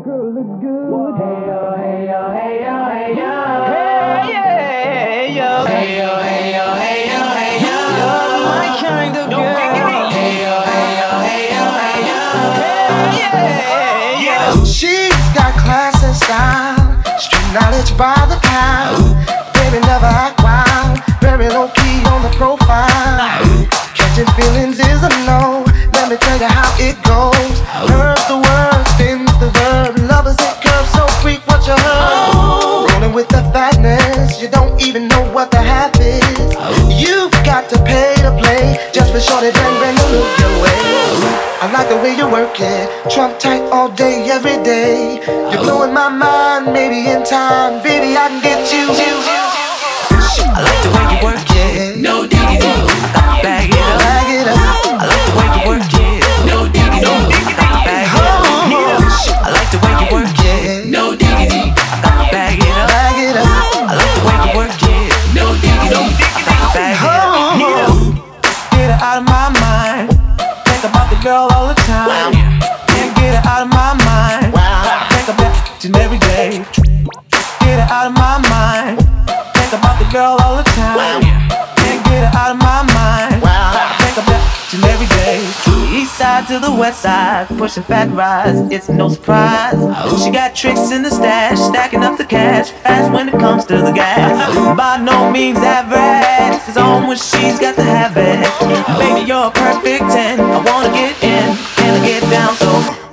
girl looks good. Hey yo, hey yo, hey yo, hey yo. Hey, yeah, yo. Hey yo, hey yo, hey yo, hey yo. You're my kind of girl. Hey yo, hey yo, hey yo, hey yo. Hey, yeah, yo. She's got class and style, street knowledge by the pound. Baby, never act wild, very low key on the profile. Catching feelings is a no. Let me tell you how it goes. Curves the word, spins the verb. Lovers it curves so freak what you heard. Rolling with the fatness, you don't even know what the half is. You've got to pay to play just for shorty bang bang to look your way. I like the way you work it, trump tight all day, every day. You're blowing my mind, maybe in time, baby I can get you. I like the way you work it, no diggity. Bag it up, Bag it up. I like the way you work it, no diggity. Bag it up, I like the way you work it, no diggity. Bag it up, Bag it up. I like the way you work it, no diggity. Bag it up, get her out of my mind. Think about the girl all the time. Can't get her out of my mind. Think about each and every day. Get her out of my mind. Think about the girl all the time. Can't get her out of my mind. Think about each and every day. East side to the west side, pushing fat rides, it's no surprise. She got tricks in the stash, stacking up the cash, fast when it comes to the gas. By no means average, it's on when she's got to have it. Baby, you're a perfect 10. I wanna get in, and I get down so.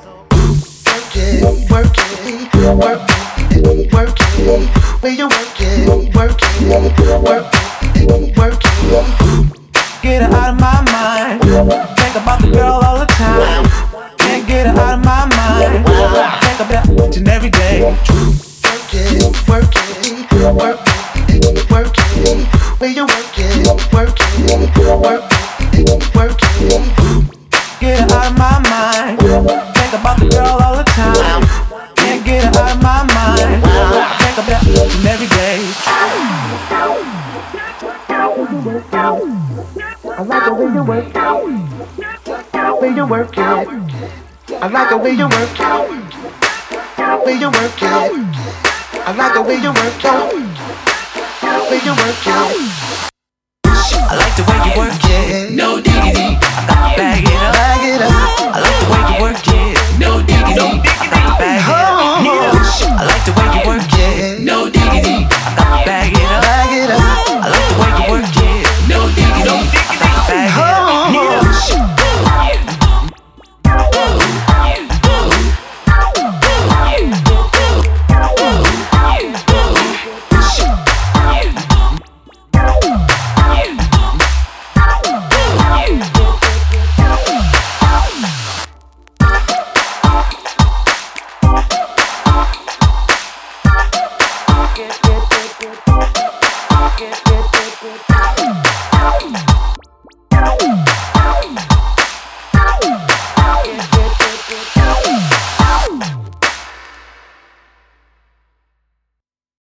Work it, work it, work it. Where you work it, work it, work it, work it. Get her out of my mind. Think about the girl all the time. Can't get her out of my mind. Think about each and every day. Work it, work it, work it, work it. Where you work it, work it, work it, work it. Get her out of my mind. Think about the girl all the time. Can't get her out of my mind. Think about each and every day. I like the way you work it, way you work it. I like the way you work it, way you work it. I like the way you work it, way you work it. I like the way you work it, no diggity. Bag it up, Bag it up.